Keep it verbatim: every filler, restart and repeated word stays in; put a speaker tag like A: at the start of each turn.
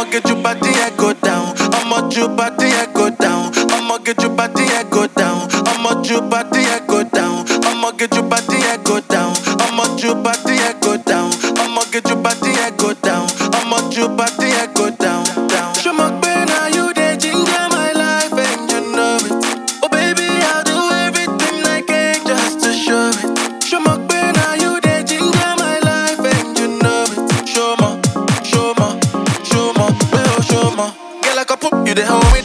A: I'ma get your body and go down. I'ma your body and go down. I'ma get your body and go down. I'ma your body and go down. I'ma get your body and go down. I'ma your body and go down. I'ma get your body and go down. I'ma your body and go down. Down. Show my pain, now you dey ginger my life and you know it. Oh baby, I'll do everything I can just to show it. Show my pain, now you dey ginger my life and you know it. Show my, show my, show my, well show my. Girl, I can put you there, hold me